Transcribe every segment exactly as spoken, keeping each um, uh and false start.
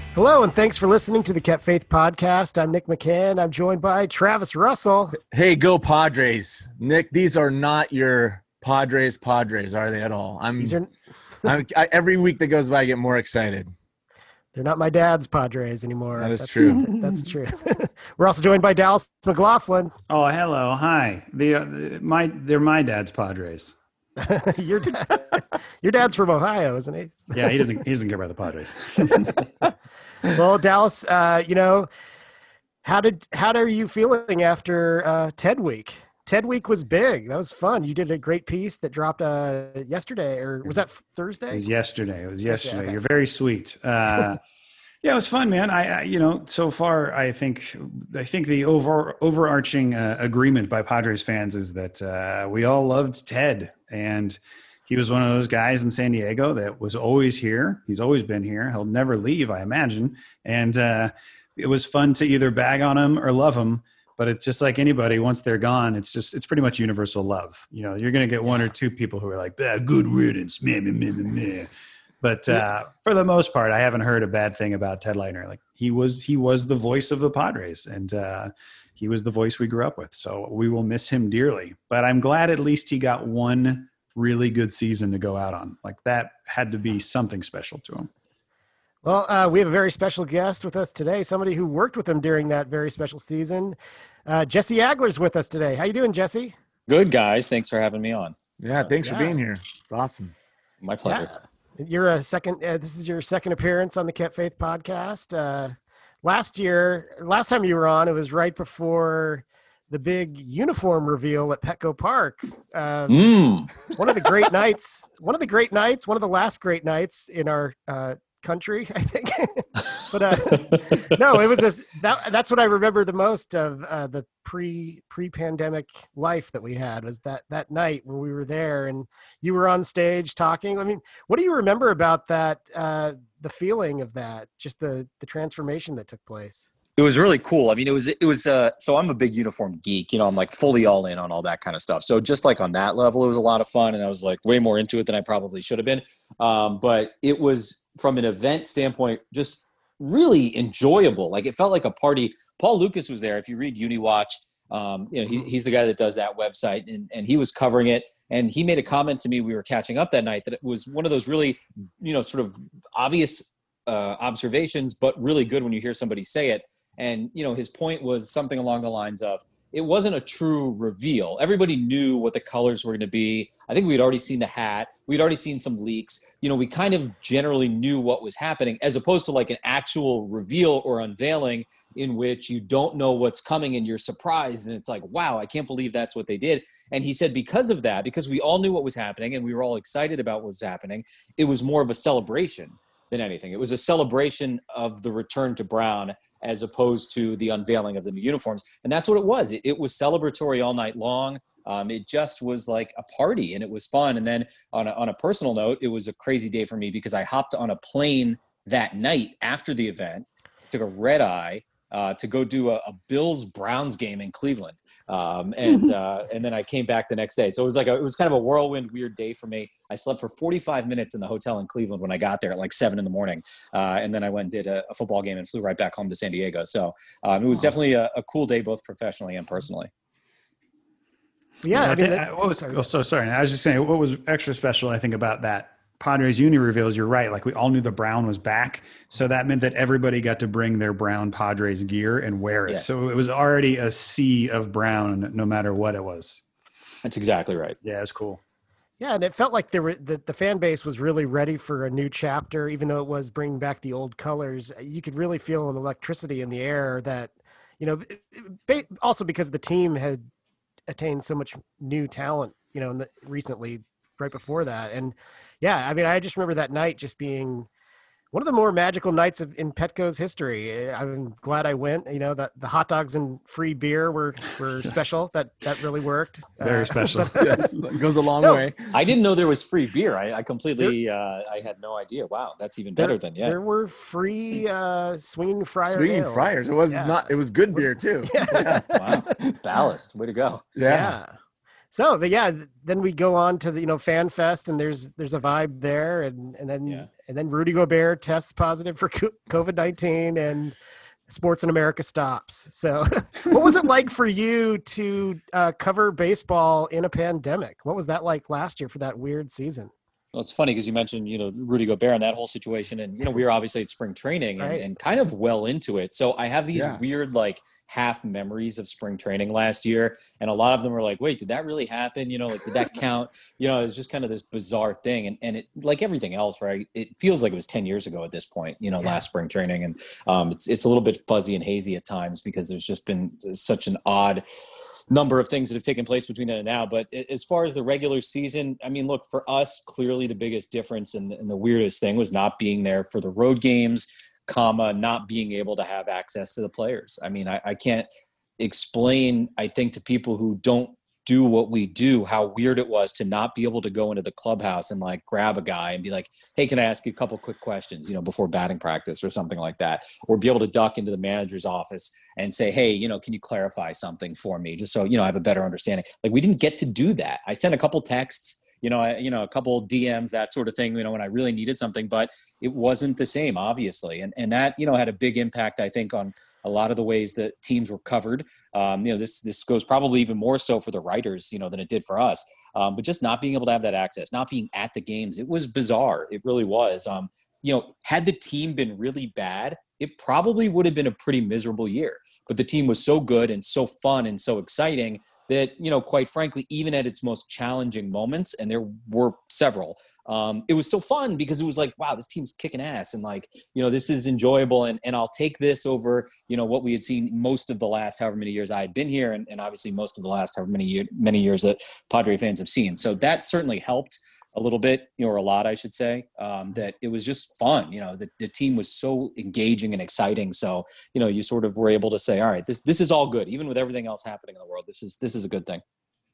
Hello, and thanks for listening to the Kept Faith podcast. I'm Nick McCann. I'm joined by Travis Russell. Hey, go Padres. Nick, these are not your Padres Padres, are they at all? I'm, These are I'm I, every week that goes by, I get more excited. They're not my dad's Padres anymore. That is that's, true. That's true. We're also joined by Dallas McLaughlin. Oh, hello. Hi. The, uh, the my they're my dad's Padres. your dad, your dad's from Ohio, isn't he? Yeah, he doesn't he doesn't care about the Padres. Well, Dallas, uh, you know, how did how are you feeling after uh, TED Week? TED Week was big. That was fun. You did a great piece that dropped uh, yesterday, or was that Thursday? It was yesterday. It was yesterday. Yeah, okay. You're very sweet. Uh, yeah, it was fun, man. I, I, you know, so far, I think, I think the over overarching uh, agreement by Padres fans is that uh, we all loved Ted, and he was one of those guys in San Diego that was always here. He's always been here. He'll never leave, I imagine. And uh, it was fun to either bag on him or love him. But it's just like anybody, once they're gone, it's just, it's pretty much universal love. You know, you're going to get one or two people who are like, ah, good riddance, meh, meh, meh, meh, meh. But uh, for the most part, I haven't heard a bad thing about Ted Leitner. Like he was, he was the voice of the Padres, and uh, he was the voice we grew up with. So we will miss him dearly. But I'm glad at least he got one really good season to go out on. Like that had to be something special to him. Well, uh, we have a very special guest with us today, somebody who worked with him during that very special season. Uh, Jesse Agler's with us today. How you doing, Jesse? Good, guys. Thanks for having me on. Yeah, thanks yeah. for being here. It's awesome. My pleasure. Yeah. You're a second. Uh, this is your second appearance on the Kept Faith podcast. Uh, last year, last time you were on, it was right before the big uniform reveal at Petco Park. Um, Mm. One of the great nights. One of the great nights. One of the last great nights in our uh, country, I think. But uh, no, it was just that. That's what I remember the most of uh, the pre pre pandemic life that we had, was that that night where we were there and you were on stage talking. I mean, what do you remember about that? Uh, the feeling of that, just the the transformation that took place. It was really cool. I mean, it was, it was, uh, so I'm a big uniform geek, you know, I'm like fully all in on all that kind of stuff. So just like on that level, it was a lot of fun, and I was like way more into it than I probably should have been. Um, but it was, from an event standpoint, just really enjoyable. Like it felt like a party. Paul Lucas was there. If you read UniWatch, um, you know, he, he's the guy that does that website, and, and he was covering it. And he made a comment to me, we were catching up that night, that it was one of those really, you know, sort of obvious uh, observations, but really good when you hear somebody say it. And, you know, his point was something along the lines of, it wasn't a true reveal. Everybody knew what the colors were going to be. I think we'd already seen the hat. We'd already seen some leaks. You know, we kind of generally knew what was happening, as opposed to like an actual reveal or unveiling in which you don't know what's coming and you're surprised. And it's like, wow, I can't believe that's what they did. And he said, because of that, because we all knew what was happening and we were all excited about what was happening, it was more of a celebration than anything. It was a celebration of the return to Brown as opposed to the unveiling of the new uniforms. And that's what it was. It, it was celebratory all night long. Um, it just was like a party, and it was fun. And then on a, on a personal note, it was a crazy day for me because I hopped on a plane that night after the event, took a red eye uh, to go do a, a Bills Browns game in Cleveland. Um, and, uh, and then I came back the next day. So it was like, a, it was kind of a whirlwind, weird day for me. I slept for forty-five minutes in the hotel in Cleveland when I got there at like seven in the morning. Uh, and then I went and did a, a football game and flew right back home to San Diego. So um, it was definitely a, a cool day, both professionally and personally. Yeah. yeah I mean, I, that, what was oh, so sorry. I was just saying, what was extra special, I think, about that Padres uni reveals, you're right. Like we all knew the Brown was back. So that meant that everybody got to bring their Brown Padres gear and wear it. Yes. So it was already a sea of Brown, no matter what it was. That's exactly right. Yeah, it's cool. Yeah, and it felt like there were, the, the fan base was really ready for a new chapter, even though it was bringing back the old colors. You could really feel an electricity in the air that, you know, ba- also because the team had attained so much new talent, you know, in the, recently, right before that. And yeah, I mean, I just remember that night just being one of the more magical nights of in Petco's history. I'm glad I went. You know, that the hot dogs and free beer were were special. That that really worked. Very Uh, special. Yes, it goes a long No. way. I didn't know there was free beer. I, I completely, uh, I had no idea. Wow, that's even better there, than yeah. There were free uh, swinging friar Swinging ales. Friars. It was Yeah. not. It was good beer too. Yeah. Wow, ballast. Way to go. Yeah. So the, yeah, then we go on to the, you know, Fan Fest, and there's there's a vibe there, and and then Yeah. and then Rudy Gobert tests positive for COVID nineteen, and Sports in America stops. So what was it like for you to uh, cover baseball in a pandemic? What was that like last year for that weird season? Well, it's funny because you mentioned, you know, Rudy Gobert and that whole situation. And, you know, we were obviously at spring training and, Right. and kind of well into it. So I have these Yeah. weird, like, half memories of spring training last year. And a lot of them were like, wait, did that really happen? You know, like, did that count? You know, it was just kind of this bizarre thing. And, and it, like everything else, right, it feels like it was ten years ago at this point, you know, Yeah. last spring training. And um, it's, it's a little bit fuzzy and hazy at times because there's just been such an odd number of things that have taken place between then and now. But as far as the regular season, I mean, look, for us, clearly the biggest difference and, and the weirdest thing was not being there for the road games, comma, not being able to have access to the players. I mean, I, I can't explain, I think, to people who don't do what we do, how weird it was to not be able to go into the clubhouse and like grab a guy and be like, hey, can I ask you a couple quick questions, you know, before batting practice or something like that, or be able to duck into the manager's office and say, hey, you know, can you clarify something for me just so, you know, I have a better understanding. Like, we didn't get to do that. I sent a couple texts, you know, I, you know, a couple D Ms, that sort of thing, you know, when I really needed something, but it wasn't the same, obviously. And and that, you know, had a big impact, I think, on a lot of the ways that teams were covered. Um, you know, this, this goes probably even more so for the writers, you know, than it did for us. Um, but just not being able to have that access, not being at the games, it was bizarre. It really was. Um, you know, had the team been really bad, it probably would have been a pretty miserable year. But the team was so good and so fun and so exciting that, you know, quite frankly, even at its most challenging moments, and there were several, um, it was still fun because it was like, wow, this team's kicking ass. And like, you know, this is enjoyable. And, and I'll take this over, you know, what we had seen most of the last however many years I had been here. And, and obviously most of the last however many, year, many years that Padre fans have seen. So that certainly helped a little bit, you know, or a lot, I should say, um, that it was just fun. You know, the, the team was so engaging and exciting. So, you know, you sort of were able to say, all right, this, this is all good. Even with everything else happening in the world, this is, this is a good thing.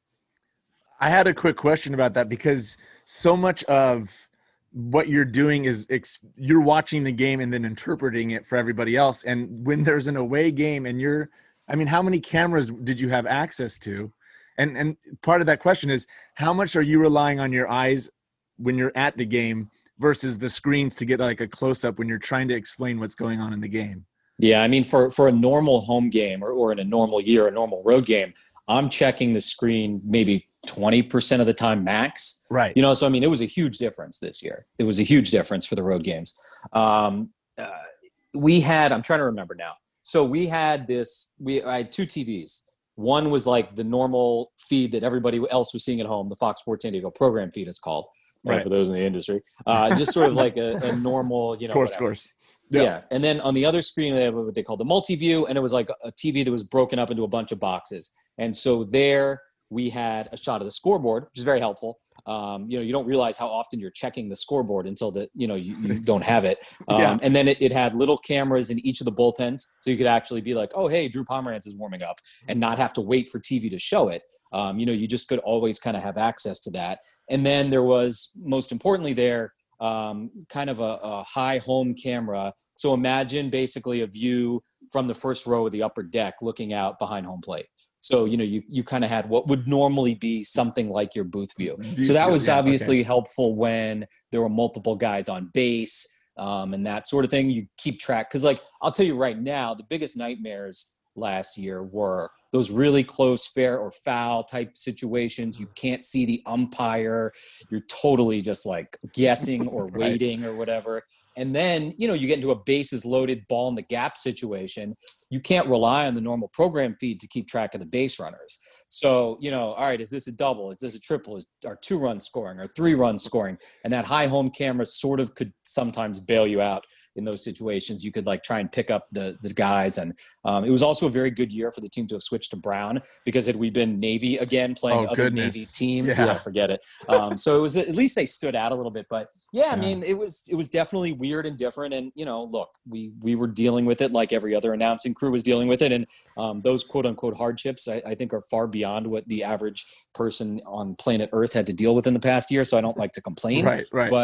I had a quick question about that because so much of what you're doing is ex- you're watching the game and then interpreting it for everybody else. And when there's an away game and you're, I mean, how many cameras did you have access to? And and part of that question is, how much are you relying on your eyes when you're at the game versus the screens to get like a close up when you're trying to explain what's going on in the game? Yeah, I mean, for, for a normal home game or, or in a normal year, a normal road game, I'm checking the screen maybe twenty percent of the time max. Right. You know, so I mean, it was a huge difference this year. It was a huge difference for the road games. Um, uh, we had, I'm trying to remember now. So we had this, we I had two T Vs. One was like the normal feed that everybody else was seeing at home, the Fox Sports San Diego program feed, it's called, right, Right. for those in the industry. Uh, just sort of like a, a normal, you know, Course, whatever. course. Yeah. Yeah. And then on the other screen, they have what they call the multi-view, and it was like a T V that was broken up into a bunch of boxes. And so there we had a shot of the scoreboard, which is very helpful. Um, you know, you don't realize how often you're checking the scoreboard until that, you know, you, you don't have it. Um, Yeah. And then it, it had little cameras in each of the bullpens. So you could actually be like, oh, hey, Drew Pomerantz is warming up, and not have to wait for T V to show it. Um, you know, you just could always kind of have access to that. And then there was, most importantly there, um, kind of a, a high home camera. So imagine basically a view from the first row of the upper deck looking out behind home plate. So, you know, you, you kind of had what would normally be something like your booth view. So that was Yeah, obviously okay. helpful when there were multiple guys on base, um, and that sort of thing. You keep track. Because, like, I'll tell you right now, the biggest nightmares last year were those really close fair or foul type situations. You can't see the umpire. You're totally just like guessing or Right. waiting or whatever. And then, you know, you get into a bases loaded ball in the gap situation. You can't rely on the normal program feed to keep track of the base runners. So, you know, all right, is this a double? Is this a triple? Is are two runs scoring or three runs scoring? And that high home camera sort of could sometimes bail you out in those situations. You could like try and pick up the the guys. And um, it was also a very good year for the team to have switched to Brown, because had we been Navy again playing Oh, other goodness. Navy teams, Yeah. yeah, forget it. Um, so it was, at least they stood out a little bit. But yeah, I Yeah. mean, it was it was definitely weird and different. And, you know, look, we we were dealing with it like every other announcing crew was dealing with it. And um, those quote unquote hardships, I, I think, are far beyond what the average person on planet Earth had to deal with in the past year. So I don't like to complain. Right, right. But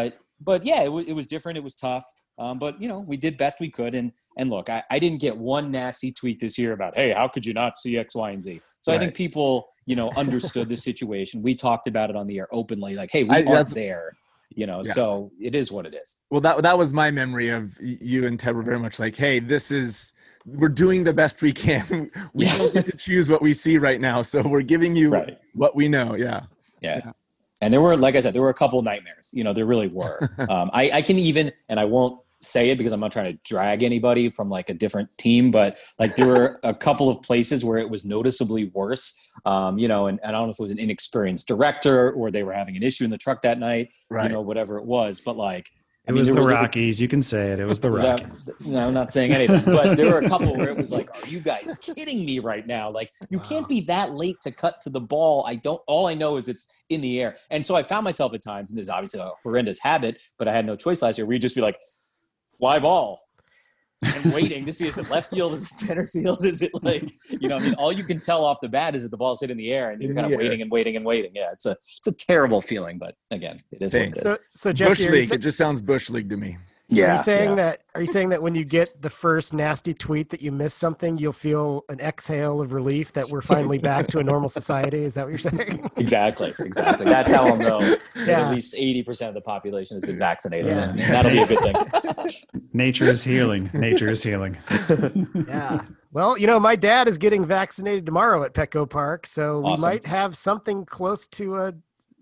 but yeah, it was it was different. It was tough. Um, but you know, we did best we could. And and look, I, I didn't get one nasty tweet this year about, hey, how could you not see X, Y, and Z? So right. I think people, you know, understood the situation. We talked about it on the air openly, like, hey, we I, aren't there. You know, yeah. So it is what it is. Well, that that was my memory of you and Ted were very much like, hey, this is we're doing the best we can. We yeah. don't get to choose what we see right now, so we're giving you right. what we know. Yeah. yeah, yeah. And there were, like I said, there were a couple of nightmares. You know, there really were. um, I, I can even, and I won't say it because I'm not trying to drag anybody from like a different team, but like there were a couple of places where it was noticeably worse. Um, you know, and, and I don't know if it was an inexperienced director or they were having an issue in the truck that night, right. you know, whatever it was. But like, It I mean, was the were, Rockies. You can say it. It was the Rockies. That, no, I'm not saying anything. But there were a couple where it was like, are you guys kidding me right now? Like, you wow. can't be that late to cut to the ball. I don't – all I know is it's in the air. And so I found myself at times, and this is obviously a horrendous habit, but I had no choice last year, where you'd just be like, fly ball. And waiting to see, is it left field, is it center field, is it like, you know, I mean, all you can tell off the bat is that the ball's hit in the air and you're kind of waiting and waiting and waiting. Yeah, it's a it's a terrible feeling, but again, it is Thanks. what it is. So, so Jesse, Bush League, say- it just sounds Bush League to me. Yeah. Are you saying yeah. that? Are you saying that when you get the first nasty tweet that you missed something, you'll feel an exhale of relief that we're finally back to a normal society? Is that what you're saying? Exactly, exactly. That's how I'll know yeah. that at least eighty percent of the population has been vaccinated. Yeah. And that'll be a good thing. Nature is healing. Nature is healing. Yeah. Well, you know, my dad is getting vaccinated tomorrow at Petco Park, so awesome. we might have something close to a.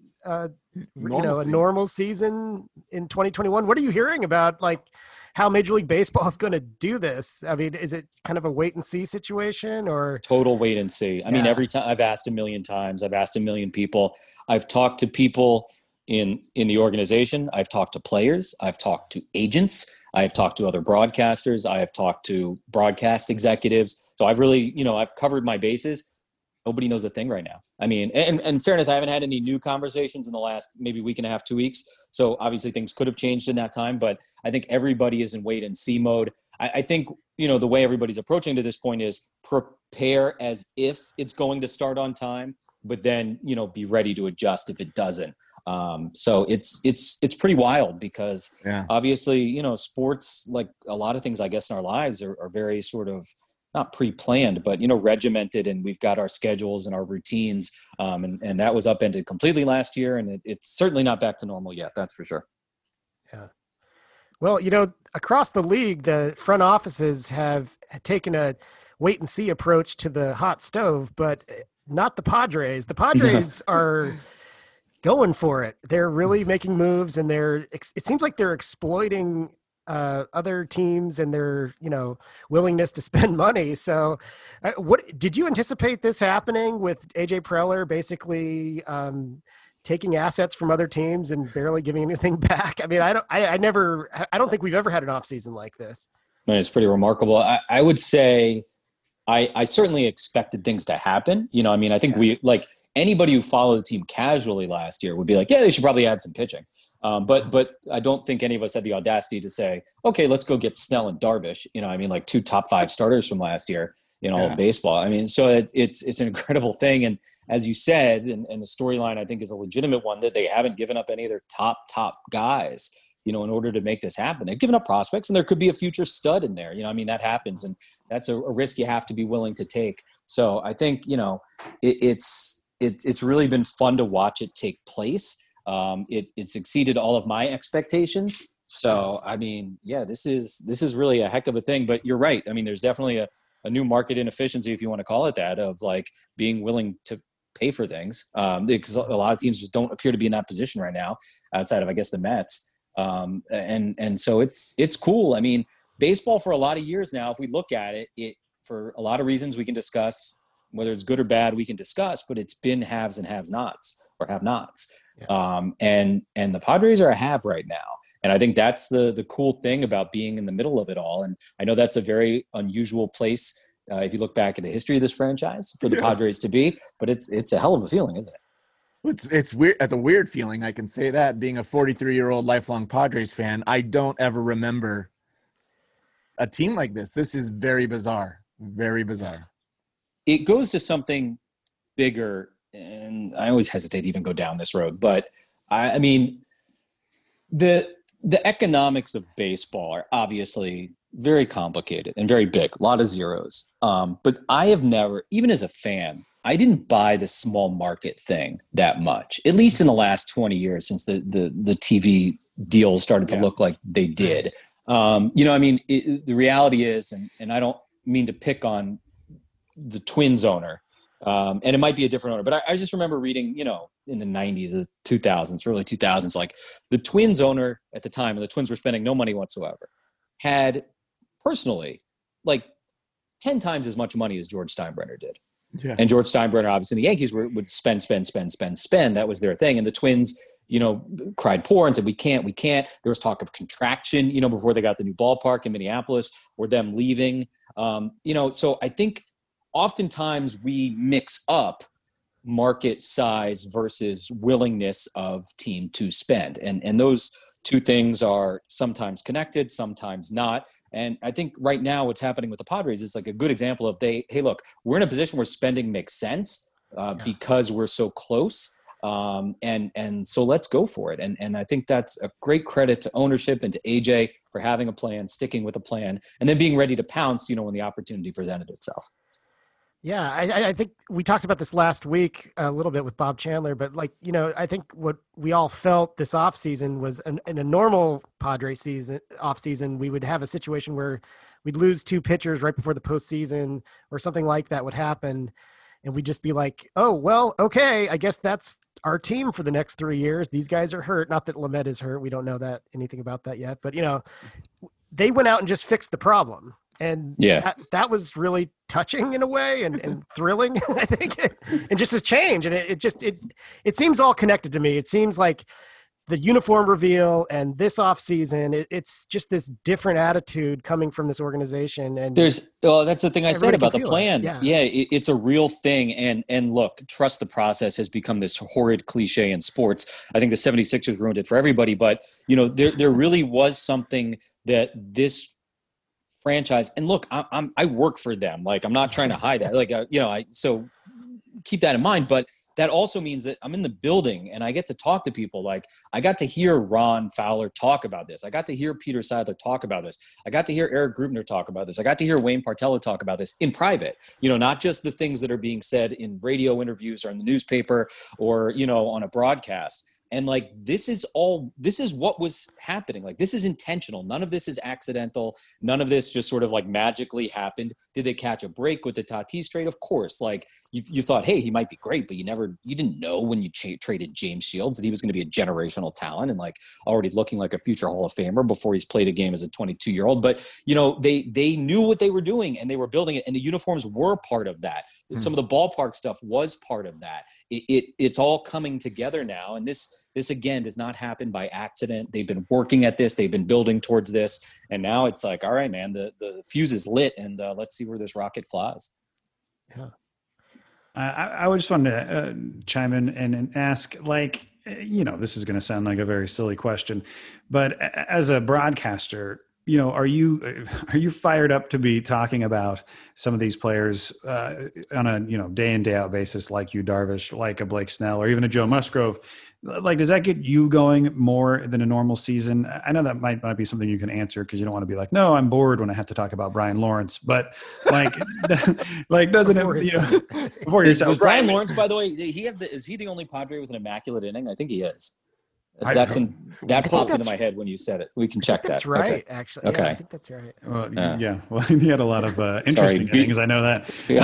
a Normalcy. You know, a normal season in twenty twenty-one. What are you hearing about, like, how Major League Baseball is going to do this? I mean, is it kind of a wait and see situation, or total wait and see? I yeah. mean, every time I've asked a million times, I've asked a million people. I've talked to people in in the organization. I've talked to players. I've talked to agents. I've talked to other broadcasters. I have talked to broadcast executives. So I've really, you know, I've covered my bases. Nobody knows a thing right now. I mean, and, and fairness, I haven't had any new conversations in the last maybe week and a half, two weeks. So obviously things could have changed in that time, but I think everybody is in wait and see mode. I, I think, you know, the way everybody's approaching to this point is prepare as if it's going to start on time, but then, you know, be ready to adjust if it doesn't. Um, so it's, it's, it's pretty wild because yeah. obviously, you know, sports, like a lot of things, I guess, in our lives are, are very sort of, not pre-planned, but, you know, regimented, and we've got our schedules and our routines. Um, and, and that was upended completely last year. And it, it's certainly not back to normal yet. That's for sure. Yeah. Well, you know, across the league, the front offices have taken a wait and see approach to the hot stove, but not the Padres. The Padres are going for it. They're really making moves, and they're, it seems like they're exploiting Uh, other teams and their, you know, willingness to spend money. So uh, what did you anticipate this happening with A J Preller basically um, taking assets from other teams and barely giving anything back? I mean, I don't, I, I never, I don't think we've ever had an off season like this. I mean, it's pretty remarkable. I, I would say I, I certainly expected things to happen. You know, I mean, I think yeah. we, like anybody who followed the team casually last year would be like, yeah, they should probably add some pitching. Um, but but I don't think any of us had the audacity to say, okay, let's go get Snell and Darvish. You know, I mean, like two top five starters from last year in all yeah. of baseball. I mean, so it's it's it's an incredible thing. And as you said, and, and the storyline I think is a legitimate one, that they haven't given up any of their top top guys, you know, in order to make this happen. They've given up prospects, and there could be a future stud in there. You know, I mean, that happens, and that's a, a risk you have to be willing to take. So I think, you know, it, it's it's it's really been fun to watch it take place. Um, it, it's exceeded all of my expectations. So, I mean, yeah, this is, this is really a heck of a thing, but you're right. I mean, there's definitely a, a new market inefficiency, if you want to call it that, of like being willing to pay for things. Um, because a lot of teams just don't appear to be in that position right now outside of, I guess, the Mets. Um, and, and so it's, it's cool. I mean, baseball for a lot of years now, if we look at it, it, for a lot of reasons we can discuss, whether it's good or bad, we can discuss, but it's been haves and haves nots or have nots. Yeah. Um, and, and the Padres are a have right now. And I think that's the, the cool thing about being in the middle of it all. And I know that's a very unusual place. Uh, if you look back at the history of this franchise for the yes. Padres to be, but it's, it's a hell of a feeling, isn't it? It's, it's weird. It's a weird feeling. I can say that, being a forty-three year old lifelong Padres fan, I don't ever remember a team like this. This is very bizarre, very bizarre. It goes to something bigger. And I always hesitate to even go down this road, but I, I mean, the the economics of baseball are obviously very complicated and very big, a lot of zeros. Um, but I have never, even as a fan, I didn't buy the small market thing that much, at least in the last twenty years since the the, the T V deals started to Yeah. look like they did. Um, you know, I mean, it, the reality is, and, and I don't mean to pick on the Twins owner, um, and it might be a different owner, but I, I just remember reading, you know, in the nineties, the two thousands, early two thousands, like the Twins owner at the time, and the Twins were spending no money whatsoever, had personally like ten times as much money as George Steinbrenner did. Yeah. And George Steinbrenner, obviously, the Yankees were, would spend, spend, spend, spend, spend. That was their thing. And the Twins, you know, cried poor and said, we can't, we can't. There was talk of contraction, you know, before they got the new ballpark in Minneapolis, or them leaving. Um, you know, so I think oftentimes we mix up market size versus willingness of team to spend. And, and those two things are sometimes connected, sometimes not. And I think right now what's happening with the Padres is like a good example of they, hey, look, we're in a position where spending makes sense uh, Yeah. because we're so close. Um, and, and so let's go for it. And, and I think that's a great credit to ownership and to A J for having a plan, sticking with a plan, and then being ready to pounce, you know, when the opportunity presented itself. Yeah, I, I- I think we talked about this last week a little bit with Bob Chandler, but like, you know, I think what we all felt this offseason was an, in a normal Padre season offseason, we would have a situation where we'd lose two pitchers right before the postseason or something like that would happen. And we'd just be like, oh, well, okay, I guess that's our team for the next three years. These guys are hurt. Not that Lamet is hurt. We don't know that anything about that yet, but you know, they went out and just fixed the problem. And Yeah. that, that was really touching in a way and, and thrilling, I think, and just a change. And it, it just, it, it seems all connected to me. It seems like the uniform reveal and this off season, it, it's just this different attitude coming from this organization. And There's, well, that's the thing I said Everybody can about the feel it. plan. Yeah. Yeah, it, it's a real thing. And and look, trust the process has become this horrid cliche in sports. I think the seventy-sixers ruined it for everybody. But, you know, there there really was something that this franchise, and look, I, I'm I work for them. Like, I'm not trying to hide that. Like, uh, you know, I so keep that in mind. But that also means that I'm in the building and I get to talk to people. Like, I got to hear Ron Fowler talk about this. I got to hear Peter Seidler talk about this. I got to hear Eric Grubner talk about this. I got to hear Wayne Partello talk about this in private, you know, not just the things that are being said in radio interviews or in the newspaper or, you know, on a broadcast. And like, this is all, this is what was happening. Like, this is intentional. None of this is accidental. None of this just sort of like magically happened. Did they catch a break with the Tatis trade? Of course. Like, you, you thought, hey, he might be great, but you never, you didn't know when you cha- traded James Shields that he was going to be a generational talent and like already looking like a future Hall of Famer before he's played a game as a twenty-two year old. But, you know, they, they knew what they were doing and they were building it, and the uniforms were part of that. Hmm. Some of the ballpark stuff was part of that. It, it it's all coming together now. And this, This, again, does not happen by accident. They've been working at this. They've been building towards this. And now it's like, all right, man, the, the fuse is lit, and uh, let's see where this rocket flies. yeah. I, I would just want to uh, chime in and, and ask, like, you know, this is going to sound like a very silly question, but a- as a broadcaster, you know, are you are you fired up to be talking about some of these players uh, on a, you know, day in, day out basis, like you, Darvish, like a Blake Snell, or even a Joe Musgrove? Like, does that get you going more than a normal season? I know that might not be something you can answer because you don't want to be like, no, I'm bored when I have to talk about Brian Lawrence. But like, like doesn't Before it, his you know, before your Was time? Brian Lawrence, by the way, did he have the, is he the only Padre with an immaculate inning? I think he is. I- That's in, that think popped into that's- my head when you said it. We can check That's that. right, Okay. actually. Yeah, Okay. I think that's right. Well, Yeah. yeah. Well, he had a lot of uh, interesting Sorry, things. I know that.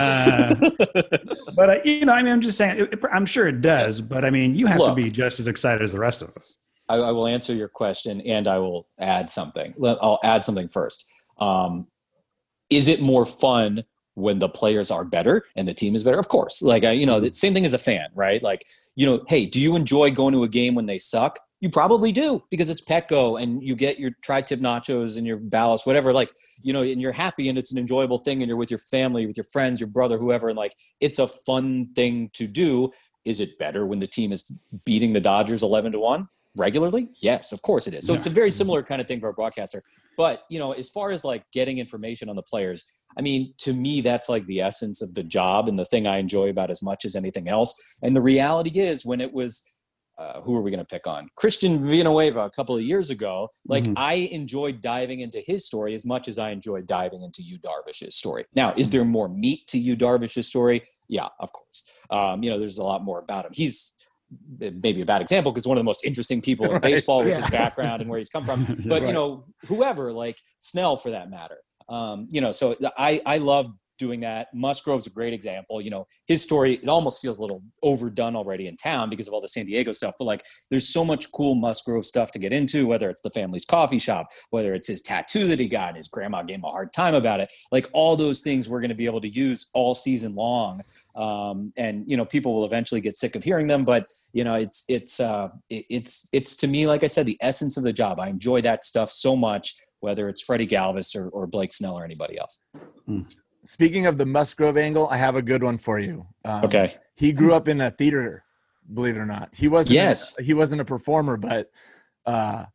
Uh, but uh, you know, I mean, I'm just saying. It, it- I'm sure it does. But I mean, you have Look. to be just as excited as the rest of us. I, I will answer your question, and I will add something. Let- I'll add something first. Um, is it more fun when the players are better and the team is better? Of course. Like, I, you know, the same thing as a fan, right? Like, you know, hey, do you enjoy going to a game when they suck? You probably do, because it's Petco and you get your tri-tip nachos and your ballast, whatever, like, you know, and you're happy and it's an enjoyable thing and you're with your family, with your friends, your brother, whoever. And like, it's a fun thing to do. Is it better when the team is beating the Dodgers eleven to one regularly? Yes, of course it is. So it's a very similar kind of thing for a broadcaster. But, you know, as far as like getting information on the players, I mean, to me, that's like the essence of the job and the thing I enjoy about as much as anything else. And the reality is, when it was uh, who are we going to pick on? Christian Villanueva a couple of years ago. Like Mhm. I enjoyed diving into his story as much as I enjoyed diving into Yu Darvish's story. Now, is there more meat to Yu Darvish's story? Yeah, of course. Um, you know, there's a lot more about him. He's maybe a bad example because one of the most interesting people in Right. baseball with Yeah. his background and where he's come from. But, Right. you know, whoever, like Snell for that matter. Um, you know, so I, I love doing that. Musgrove's a great example. You know, his story, it almost feels a little overdone already in town because of all the San Diego stuff. But like, there's so much cool Musgrove stuff to get into, whether it's the family's coffee shop, whether it's his tattoo that he got and his grandma gave him a hard time about it. Like all those things we're going to be able to use all season long. Um, and, you know, people will eventually get sick of hearing them, but you know, it's, it's, uh, it, it's, it's to me, like I said, the essence of the job. I enjoy that stuff so much, whether it's Freddie Galvis or, or Blake Snell or anybody else. Speaking of the Musgrove angle, I have a good one for you. Um, Okay. He grew up in a theater, believe it or not. He wasn't. Yes. He wasn't a performer, but uh,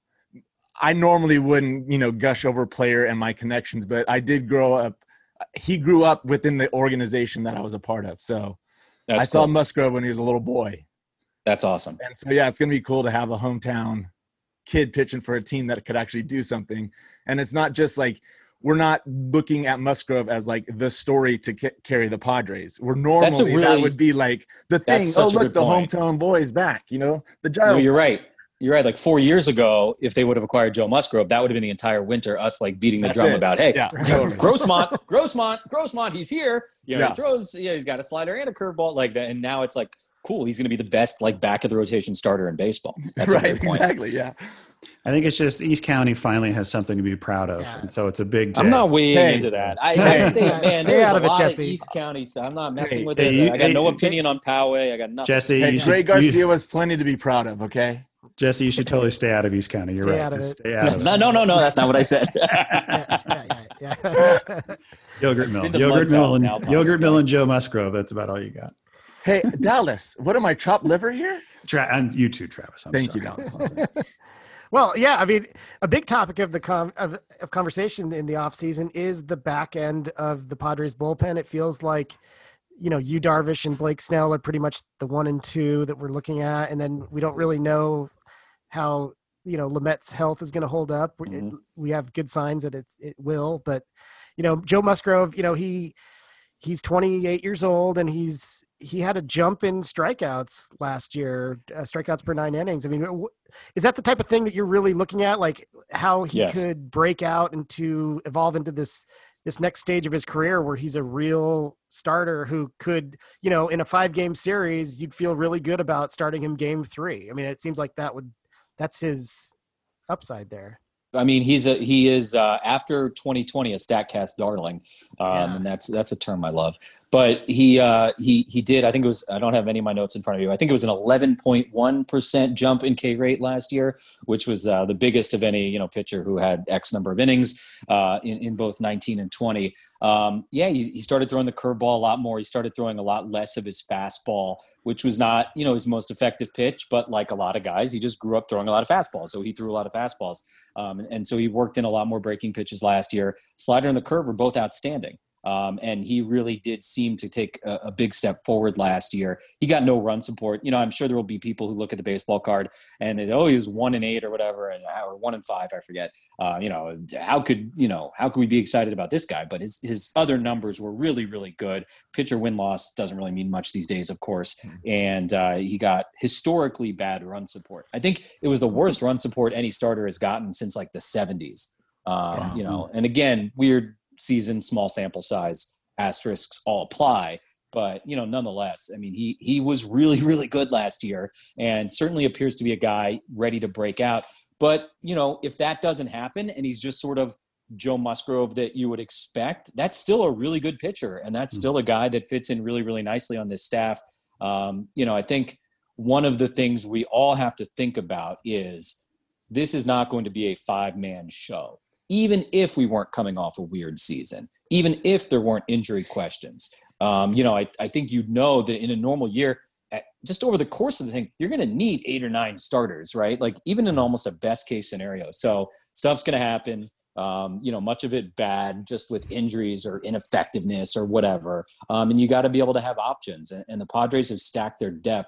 I normally wouldn't, you know, gush over a player and my connections. But I did grow up. He grew up within the organization that I was a part of. So That's I saw cool. Musgrove when he was a little boy, That's awesome. and so yeah, it's gonna be cool to have a hometown kid pitching for a team that could actually do something. And it's not just like. We're not looking at Musgrove as like the story to ca- carry the Padres. We're normally really- that would be like the thing. That's Oh, such a look, good the point. hometown boys back. You know, the No, Giles. you're right. You're right. Like four years ago, if they would have acquired Joe Musgrove, that would have been the entire winter us like beating the That's drum it. about, hey, Yeah, totally. Grossmont, Grossmont, Grossmont, he's here. You know, Yeah. he throws, yeah, he's got a slider and a curveball like that. And now it's like, cool, he's going to be the best like back of the rotation starter in baseball. That's right. a great point. Exactly. Yeah. I think it's just East County finally has something to be proud of, Yeah. and so it's a big day. I'm not weighing Hey. into that. I, I Hey. stay, Yeah, man, stay there's out a of it, lot Jesse. of East County stuff. I'm not messing Hey, with hey, it. you- I got hey, no hey, opinion on Poway. I got nothing. Jesse, Hey, you Trey should, Garcia you, was plenty to be proud of. Okay. Jesse, you should totally stay out of East County. You're Stay right. out of Just it. Stay out That's of not, no, no, no. That's not what I said. yeah, yeah, yeah, yeah. it. Yogurt Mill, been to Yogurt Blood's Mill, house and now, Paul. Yogurt Mill and Joe Musgrove. That's about all you got. Hey, Dallas, what am I, chopped liver here? Tra- and you too, Travis. I'm Thank sorry. you, Dallas. Well, yeah, I mean, a big topic of the com- of, of conversation in the offseason is the back end of the Padres bullpen. It feels like, you know, Yu Darvish and Blake Snell are pretty much the one and two that we're looking at, and then we don't really know how, you know, Lamette's health is going to hold up. We- Mhm. It, we have good signs that it it will, but you know, Joe Musgrove, you know, he he's twenty-eight years old and he's he had a jump in strikeouts last year, uh, strikeouts per nine innings. I mean, w- is that the type of thing that you're really looking at, like how he Yes. could break out and to evolve into this this next stage of his career where he's a real starter who could, you know, in a five game series, you'd feel really good about starting him game three. I mean, it seems like that would that's his upside there. I mean, he's a he is uh, after twenty twenty a Statcast darling, um, Yeah. and that's that's a term I love. But he uh, he he did. I think it was. I don't have any of my notes in front of you. I think it was an eleven point one percent jump in K rate last year, which was uh, the biggest of any you know pitcher who had X number of innings uh, in in both nineteen and twenty. Um, yeah, he, he started throwing the curveball a lot more. He started throwing a lot less of his fastball, which was not you know his most effective pitch. But like a lot of guys, he just grew up throwing a lot of fastballs, so he threw a lot of fastballs. Um, and, and so he worked in a lot more breaking pitches last year. Slider and the curve were both outstanding. Um, and he really did seem to take a, a big step forward last year. He got no run support. You know, I'm sure there will be people who look at the baseball card and they, oh, he was one and eight or whatever, and or one and five, I forget. Uh, you know, how could you know how could we be excited about this guy? But his his other numbers were really really good. Pitcher win loss doesn't really mean much these days, of course. And uh, he got historically bad run support. I think it was the worst run support any starter has gotten since like the seventies. Um, Yeah. You know, and again, weird. Season, small sample size, asterisks all apply. But, you know, nonetheless, I mean, he he was really, really good last year and certainly appears to be a guy ready to break out. But, you know, if that doesn't happen and he's just sort of Joe Musgrove that you would expect, that's still a really good pitcher. And that's still a guy that fits in really, really nicely on this staff. Um, you know, I think one of the things we all have to think about is this is not going to be a five-man show. Even if we weren't coming off a weird season, even if there weren't injury questions, um, you know, I, I think you know that in a normal year, at, just over the course of the thing, you're going to need eight or nine starters, right? Like even in almost a best case scenario. So stuff's going to happen, um, you know, much of it bad just with injuries or ineffectiveness or whatever. Um, and you got to be able to have options. And, and the Padres have stacked their depth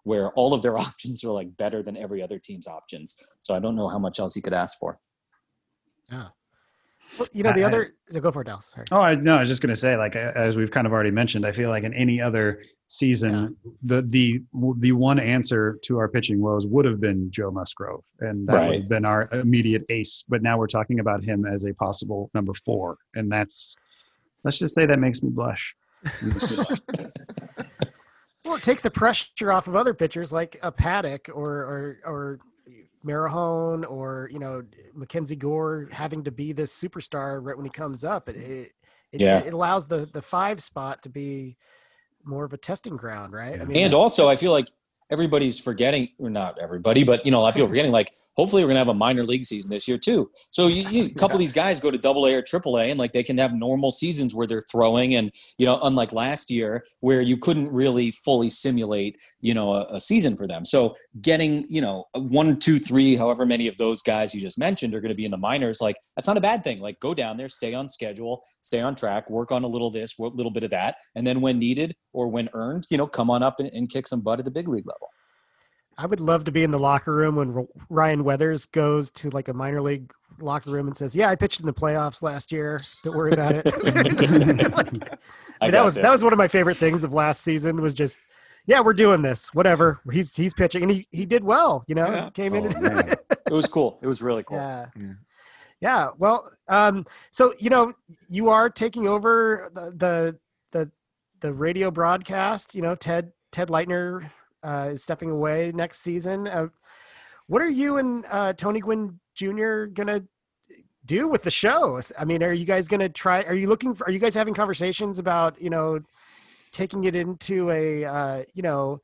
where all of their options are like better than every other team's options. So I don't know how much else you could ask for. Yeah. Well, you know, the I, other so go for it, Dallas. Sorry. Oh, I no, I was just going to say, like, as we've kind of already mentioned, I feel like in any other season, yeah. the the the one answer to our pitching woes would have been Joe Musgrove, and that right. would have been our immediate ace. But now we're talking about him as a possible number four, and that's, let's just say that makes me blush. Makes me blush. Well, it takes the pressure off of other pitchers like a Paddock or or or Marahone or, you know, Mackenzie Gore having to be this superstar right when he comes up. It it, yeah. it allows the the five spot to be more of a testing ground, right? Yeah. I mean, and also I feel like everybody's forgetting, or not everybody, but, you know, a lot of people are forgetting, like, hopefully we're going to have a minor league season this year too. So you, you, a couple yeah. of these guys go to double A or triple A and like they can have normal seasons where they're throwing. And, you know, unlike last year where you couldn't really fully simulate, you know, a, a season for them. So getting, you know, one, two, three, however many of those guys you just mentioned are going to be in the minors. Like, that's not a bad thing. Like, go down there, stay on schedule, stay on track, work on a little this, a little bit of that. And then when needed or when earned, you know, come on up and, and kick some butt at the big league level. I would love to be in the locker room when Ryan Weathers goes to like a minor league locker room and says, "Yeah, I pitched in the playoffs last year. Don't worry about it." like, I mean, that was this. that was one of my favorite things of last season was just, yeah, we're doing this. Whatever. He's he's pitching and he he did well. You know, yeah. came oh, in. it was cool. It was really cool. Yeah. Yeah. Yeah. Well, um, so you know, you are taking over the the the, the radio broadcast. You know, Ted Ted Leitner. Uh, is stepping away next season. Uh, what are you and uh, Tony Gwynn Junior gonna do with the show? I mean, are you guys gonna try? Are you looking for? Are you guys having conversations about you know taking it into a uh, you know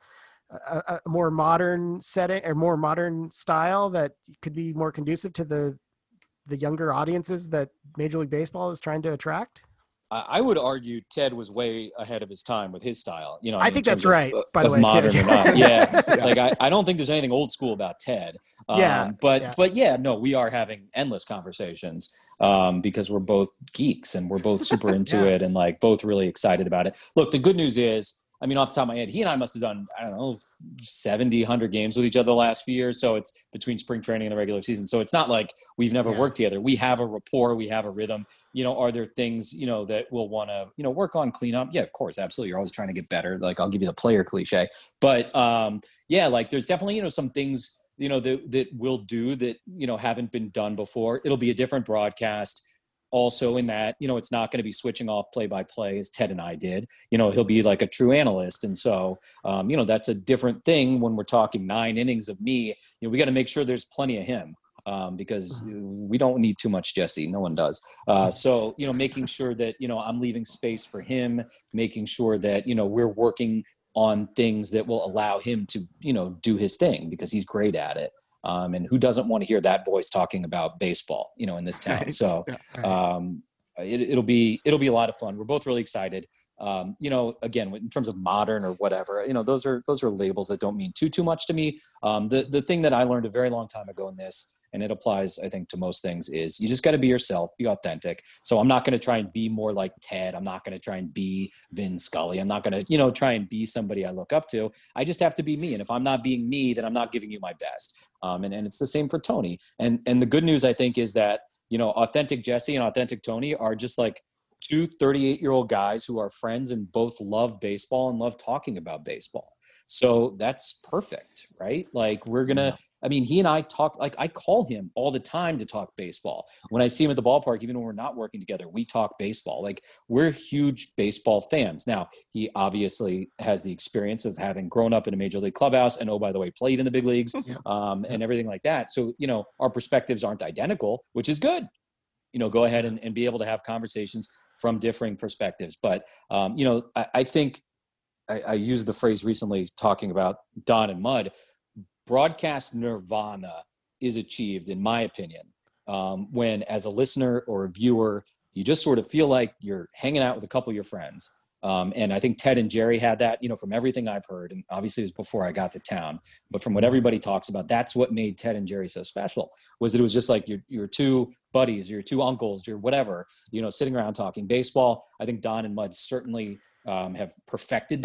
a, a more modern setting or more modern style that could be more conducive to the the younger audiences that Major League Baseball is trying to attract? I would argue Ted was way ahead of his time with his style. You know, I, I think that's right. Of, by of the way, modern too. or not, yeah. yeah. Like I, I don't think there's anything old school about Ted. Um, yeah, but yeah. but yeah, no, we are having endless conversations um, because we're both geeks and we're both super into yeah. it and like both really excited about it. Look, the good news is, I mean, off the top of my head, he and I must have done, I don't know, seventy, one hundred games with each other the last few years. So it's between spring training and the regular season. So it's not like we've never yeah. worked together. We have a rapport. We have a rhythm. You know, are there things, you know, that we'll want to, you know, work on, clean up? Yeah, of course. Absolutely. You're always trying to get better. Like, I'll give you the player cliche. But um, yeah, like there's definitely, you know, some things, you know, that, that we'll do that, you know, haven't been done before. It'll be a different broadcast. Also in that, you know, it's not going to be switching off play by play as Ted and I did. You know, he'll be like a true analyst. And so, um, you know, that's a different thing when we're talking nine innings of me. You know, we got to make sure there's plenty of him um, because we don't need too much Jesse. No one does. Uh, so, you know, making sure that, you know, I'm leaving space for him, making sure that, you know, we're working on things that will allow him to, you know, do his thing because he's great at it. Um, and who doesn't want to hear that voice talking about baseball, you know, in this town? So um, it, it'll be it'll be a lot of fun. We're both really excited. Um, you know, again, in terms of modern or whatever, you know, those are those are labels that don't mean too too much to me. Um, the the thing that I learned a very long time ago in this, and it applies, I think, to most things, is you just got to be yourself, be authentic. So I'm not going to try and be more like Ted. I'm not going to try and be Vin Scully. I'm not going to, you know, try and be somebody I look up to. I just have to be me. And if I'm not being me, then I'm not giving you my best. Um, and, and it's the same for Tony. And and the good news, I think, is that, you know, authentic Jesse and authentic Tony are just like two thirty-eight-year-old guys who are friends and both love baseball and love talking about baseball. So that's perfect, right? Like we're going to, yeah. I mean, he and I talk, like I call him all the time to talk baseball. When I see him at the ballpark, even when we're not working together, we talk baseball. Like we're huge baseball fans. Now, he obviously has the experience of having grown up in a major league clubhouse and, oh, by the way, played in the big leagues yeah. um, and everything like that. So, you know, our perspectives aren't identical, which is good. You know, go ahead and, and be able to have conversations from differing perspectives. But, um, you know, I, I think I, I used the phrase recently talking about Don and Mud. Broadcast nirvana is achieved, in my opinion, um, when as a listener or a viewer, you just sort of feel like you're hanging out with a couple of your friends. Um, and I think Ted and Jerry had that, you know, from everything I've heard. And obviously it was before I got to town, but from what everybody talks about, that's what made Ted and Jerry so special, was that it was just like your, your two buddies, your two uncles, your whatever, you know, sitting around talking baseball. I think Don and Mud certainly um, have perfected that.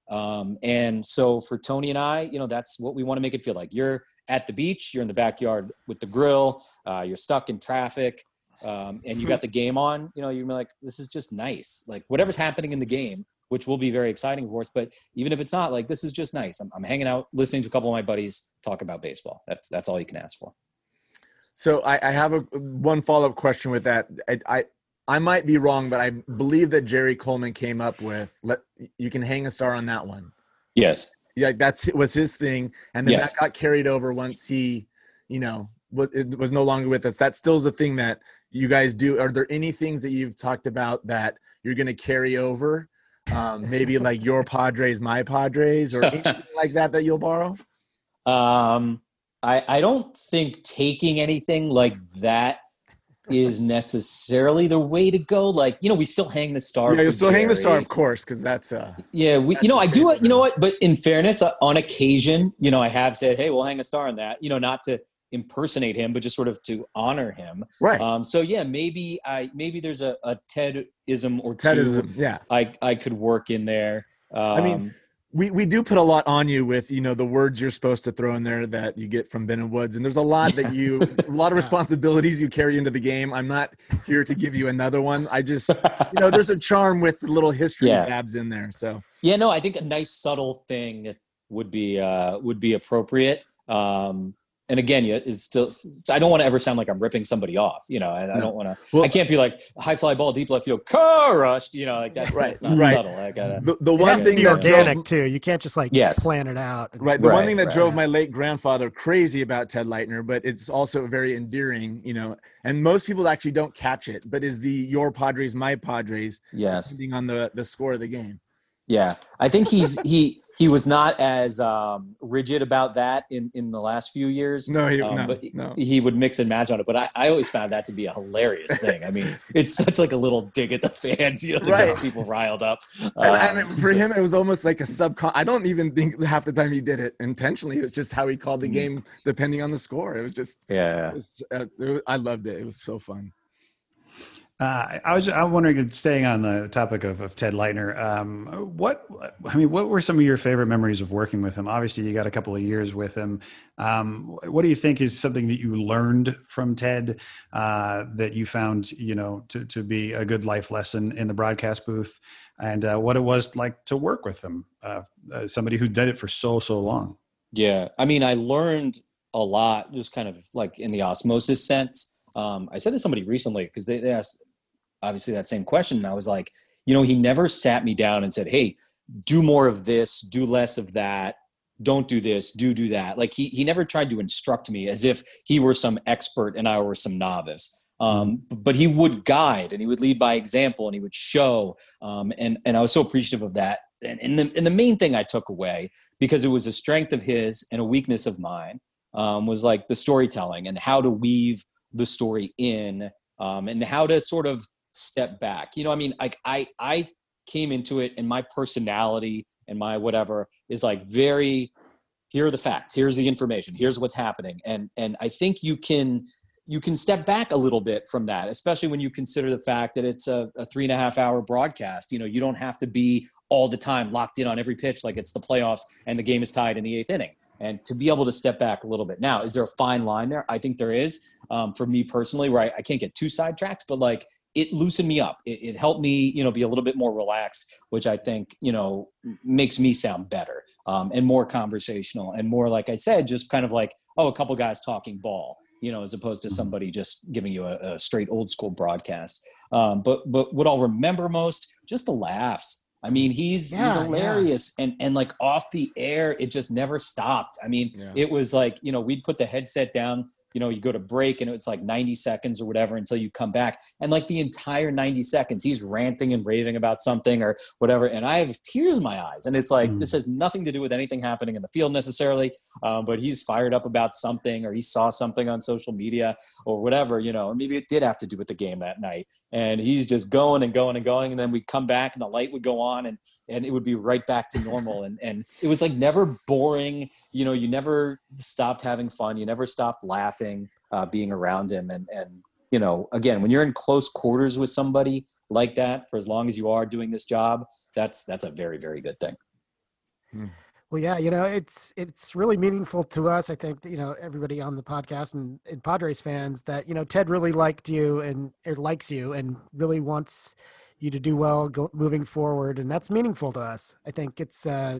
Um, and so for Tony and I, you know, that's what we want to make it feel like. You're at the beach, you're in the backyard with the grill, uh, you're stuck in traffic, um, and you got the game on, you know, you're like, this is just nice. Like whatever's happening in the game, which will be very exciting for us. But even if it's not, like, this is just nice. I'm, I'm hanging out, listening to a couple of my buddies talk about baseball. That's, that's all you can ask for. So I, I have a one follow-up question with that. I, I I might be wrong, but I believe that Jerry Coleman came up with let you can hang a star on that one. Yes. Yeah, that's was his thing, and then Yes. that got carried over once he, you know, was, it was no longer with us. That still is a thing that you guys do. Are there any things that you've talked about that you're going to carry over? Um, maybe like your Padres, my Padres, or anything like that that you'll borrow? Um, I, I don't think taking anything like that is necessarily the way to go. Like, you know, we still hang the star. Yeah, for you'll still hang the star, Jerry. of course, because that's uh Yeah, we, that's you know, I his do it. favorite. You know what? But in fairness, uh, on occasion, you know, I have said, "Hey, we'll hang a star on that." You know, not to impersonate him, but just sort of to honor him. right. Um, so yeah, maybe I maybe there's a, a Ted-ism or two Tedism, yeah. I I could work in there. Um, I mean, we we do put a lot on you with, you know, the words you're supposed to throw in there that you get from Ben and Woods, and there's a lot that you a lot of responsibilities you carry into the game. I'm not here to give you another one. I just, you know, there's a charm with the little history Yeah. dabs in there. So yeah, no, I think a nice subtle thing would be uh, would be appropriate. Um, and again, yeah, is still. I don't want to ever sound like I'm ripping somebody off, you know. And I No. don't want to. Well- I can't be like high fly ball, deep left field, car rushed. You know, like that's Right, that's not right. subtle. I gotta. the, the It one has to thing be that organic drove, too. You can't just like Yes. plan it out. and- right, the one Right, thing that right. drove my late grandfather crazy about Ted Leitner, but it's also very endearing, you know, and most people actually don't catch it, but is the your Padres, my Padres, Yes. depending on the the score of the game. Yeah, I think he's he he was not as um, rigid about that in, in the last few years. No, he, um, no, but no. he would mix and match on it. But I, I always found that to be a hilarious thing. I mean, it's such like a little dig at the fans, you know, that Right. gets people riled up. And, Um, and for so- him, it was almost like a subcon. I don't even think half the time he did it intentionally. It was just how he called the Mm. game, depending on the score. It was just, yeah. it was, uh, it was- I loved it. It was so fun. Uh, I was I'm wondering, staying on the topic of, of Ted Leitner, um, what I mean, what were some of your favorite memories of working with him? Obviously, you got a couple of years with him. Um, what do you think is something that you learned from Ted uh, that you found, you know, to to be a good life lesson in the broadcast booth, and uh, what it was like to work with him, uh, uh, somebody who did it for so so long? Yeah. I mean, I learned a lot, just kind of like in the osmosis sense. Um, I said to somebody recently, because they, they asked obviously that same question. And I was like, you know, he never sat me down and said, hey, do more of this, do less of that. Don't do this, do, do that. Like he, he never tried to instruct me as if he were some expert and I were some novice. Um, but he would guide and he would lead by example and he would show. Um, and, and I was so appreciative of that. And, and, the, and the main thing I took away, because it was a strength of his and a weakness of mine, um, was like the storytelling and how to weave the story in, um, and how to sort of step back. You know, I mean, like I, I came into it and my personality and my whatever is like very, here are the facts, here's the information, here's what's happening. And, and I think you can, you can step back a little bit from that, especially when you consider the fact that it's a, a three and a half hour broadcast. You know, you don't have to be all the time locked in on every pitch like it's the playoffs and the game is tied in the eighth inning. And to be able to step back a little bit. Now, is there a fine line there? I think there is. Um, for me personally, where I, I can't get too sidetracked, but like it loosened me up. It, it helped me, you know, be a little bit more relaxed, which I think, you know, makes me sound better, um, and more conversational and more, like I said, just kind of like, oh, a couple guys talking ball, you know, as opposed to somebody just giving you a, a straight old school broadcast. Um, but but what I'll remember most, just the laughs. I mean, he's Yeah, he's yeah. hilarious, and and like off the air, it just never stopped. I mean, Yeah. it was like, you know, we'd put the headset down, you know, you go to break and it's like ninety seconds or whatever until you come back, and like the entire ninety seconds, he's ranting and raving about something or whatever, and I have tears in my eyes, and it's like Mm. this has nothing to do with anything happening in the field necessarily, um, but he's fired up about something, or he saw something on social media or whatever, you know, or maybe it did have to do with the game that night, and he's just going and going and going, and then we'd come back and the light would go on and and it would be right back to normal, and and it was like never boring, you know, you never stopped having fun, you never stopped laughing, uh, being around him, and and you know, again, when you're in close quarters with somebody like that for as long as you are doing this job, that's that's a very, very good thing. Well, yeah, you know, it's it's really meaningful to us. I think that, you know, everybody on the podcast and, and Padres fans that, you know, Ted really liked you and or likes you and really wants you to do well go, moving forward. And that's meaningful to us. I think it's uh,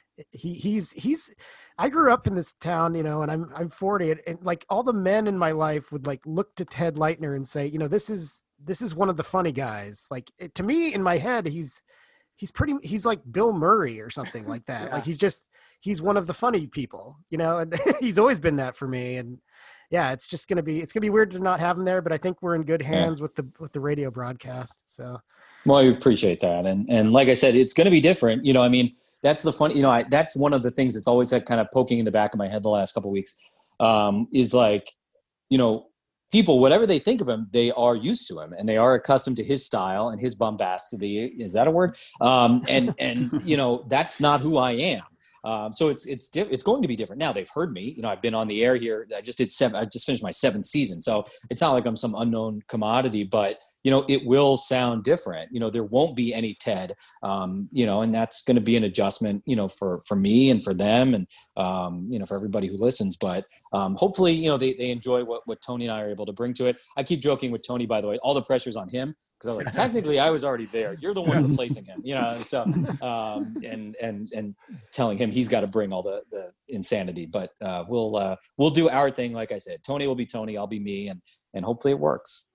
he he's he's I grew up in this town, you know, and I'm I'm forty, and, and like all the men in my life would like look to Ted Leitner and say, you know, this is this is one of the funny guys. Like it, to me, in my head, he's he's pretty he's like Bill Murray or something like that. Yeah. Like he's just he's one of the funny people, you know, and he's always been that for me. And yeah, it's just gonna be it's gonna be weird to not have him there, but I think we're in good hands yeah. with the with the radio broadcast. So well, I appreciate that. And and like I said, it's gonna be different. You know, I mean, that's the fun, you know, I, that's one of the things that's always had kind of poking in the back of my head the last couple of weeks, um, is like, you know, people, whatever they think of him, they are used to him and they are accustomed to his style and his bombacity. Is that a word? Um, and, and, you know, that's not who I am. Um, so it's, it's, di- it's going to be different. Now they've heard me, you know, I've been on the air here. I just did seven, I just finished my seventh season. So it's not like I'm some unknown commodity, but you know, it will sound different. You know, there won't be any Ted, um, you know, and that's going to be an adjustment, you know, for, for me and for them and, um, you know, for everybody who listens. But um, hopefully, you know, they, they enjoy what, what Tony and I are able to bring to it. I keep joking with Tony, by the way, all the pressure's on him because I was like, technically I was already there. You're the one replacing him, you know, and so, um, and, and, and telling him he's got to bring all the, the insanity, but uh, we'll, uh, we'll do our thing. Like I said, Tony will be Tony, I'll be me. And, and hopefully it works.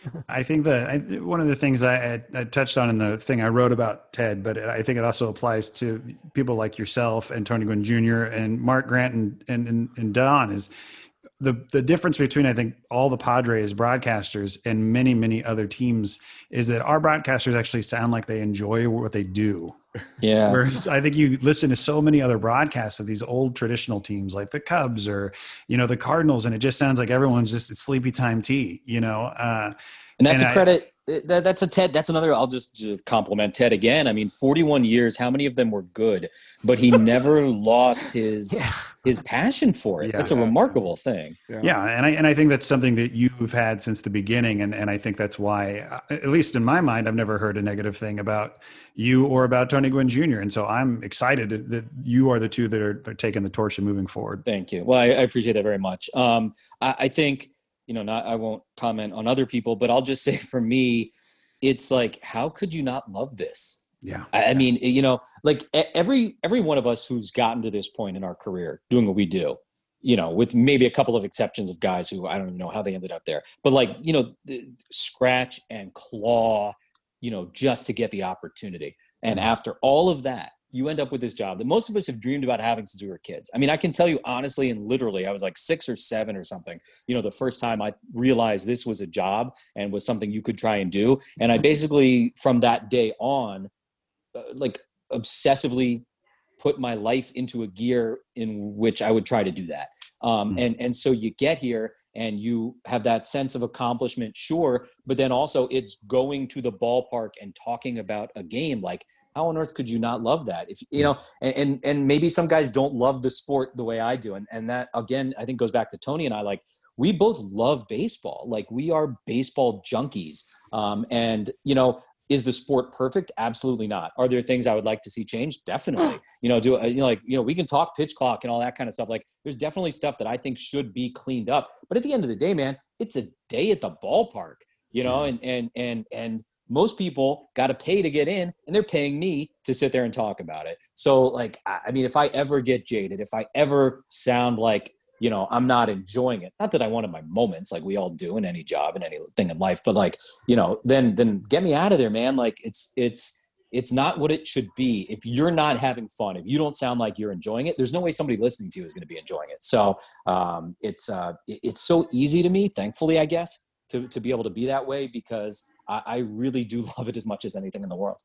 I think that I, one of the things I, I touched on in the thing I wrote about Ted, but I think it also applies to people like yourself and Tony Gwynn Junior and Mark Grant and, and, and, and Don is the, the difference between, I think, all the Padres broadcasters and many, many other teams is that our broadcasters actually sound like they enjoy what they do. Yeah. Whereas I think you listen to so many other broadcasts of these old traditional teams like the Cubs or, you know, the Cardinals, and it just sounds like everyone's just at sleepy time tea, you know? Uh, and that's and a credit. I, that, that's a Ted. That's another, I'll just, just compliment Ted again. I mean, forty-one years, how many of them were good, but he never lost his, yeah. his passion for it. Yeah, that's a remarkable thing. Yeah. yeah. And I, and I think that's something that you've had since the beginning. And, and I think that's why, at least in my mind, I've never heard a negative thing about you or about Tony Gwynn Junior And so I'm excited that you are the two that are, are taking the torch and moving forward. Thank you. Well, I, I appreciate that very much. Um, I, I think, you know, not, I won't comment on other people, but I'll just say for me, it's like, how could you not love this? Yeah. I, I mean, you know, like every, every one of us who's gotten to this point in our career doing what we do, you know, with maybe a couple of exceptions of guys who I don't even know how they ended up there, but like, you know, the, scratch and claw, you know, just to get the opportunity. And after all of that, you end up with this job that most of us have dreamed about having since we were kids. I mean, I can tell you honestly and literally, I was like six or seven or something, you know, the first time I realized this was a job and was something you could try and do. And I basically, from that day on, uh, like obsessively put my life into a gear in which I would try to do that. Um, mm-hmm. and, and so you get here and you have that sense of accomplishment, sure, but then also it's going to the ballpark and talking about a game. Like, how on earth could you not love that? If you know, and, and and maybe some guys don't love the sport the way I do, and and that again, I think goes back to Tony and I. Like, we both love baseball. Like, we are baseball junkies. Um, and you know, is the sport perfect? Absolutely not. Are there things I would like to see change? Definitely. You know, do you know, like you know, we can talk pitch clock and all that kind of stuff. Like, there's definitely stuff that I think should be cleaned up. But at the end of the day, man, it's a day at the ballpark. You know, and and and and. Most people got to pay to get in, and they're paying me to sit there and talk about it. So, like, I mean, if I ever get jaded, if I ever sound like, you know, I'm not enjoying it, not that I wanted my moments, like we all do in any job and anything in life, but like, you know, then then get me out of there, man. Like, it's it's it's not what it should be. If you're not having fun, if you don't sound like you're enjoying it, there's no way somebody listening to you is going to be enjoying it. So, um, it's uh, it's so easy to me, thankfully, I guess, to to be able to be that way because I really do love it as much as anything in the world.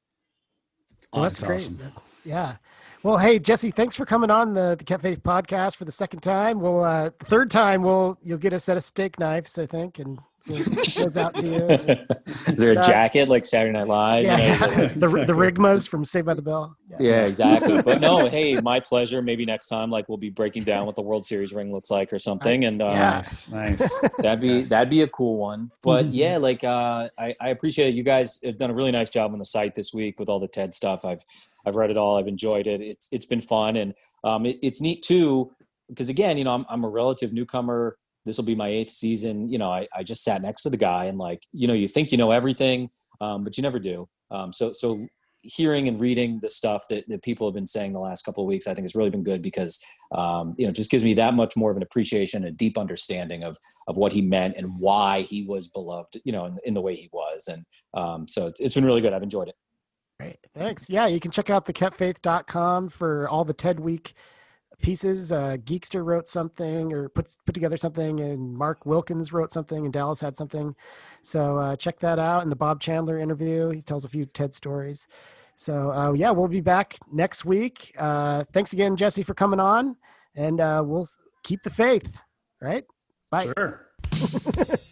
Well, that's, that's great. Awesome. Yeah. Well, hey, Jesse, thanks for coming on the, the Cafe podcast for the second time. We'll, uh, the third time we'll, you'll get a set of steak knives, I think, and goes out to you. Is there a Uh, jacket like Saturday Night Live? Yeah, You know, yeah. the the Rigmas from Saved by the Bell. Yeah. yeah, exactly. But no, hey, my pleasure. Maybe next time, like we'll be breaking down what the World Series ring looks like or something, and uh, Yeah. Nice, nice. that'd be Yes. that'd be a cool one. But Mhm. yeah, like uh, I, I appreciate it. You guys have done a really nice job on the site this week with all the TED stuff. I've I've read it all. I've enjoyed it. It's it's been fun, and um, it, it's neat too because again, you know, I'm I'm a relative newcomer. This will be my eighth season. You know, I, I just sat next to the guy, and like, you know, you think you know everything, um, but you never do. Um, so so hearing and reading the stuff that, that people have been saying the last couple of weeks, I think has really been good because um, you know, it just gives me that much more of an appreciation, a deep understanding of of what he meant and why he was beloved, you know, in, in the way he was. And um, so it's it's been really good. I've enjoyed it. Great. Thanks. Yeah, you can check out the kept faith dot com for all the TED Week pieces. Uh, Geekster wrote something or put put together something, and Mark Wilkins wrote something, and Dallas had something. So uh, check that out. And the Bob Chandler interview, he tells a few TED stories. So uh, yeah, we'll be back next week. Uh, thanks again, Jesse, for coming on, and uh, we'll keep the faith. Right? Bye. Sure.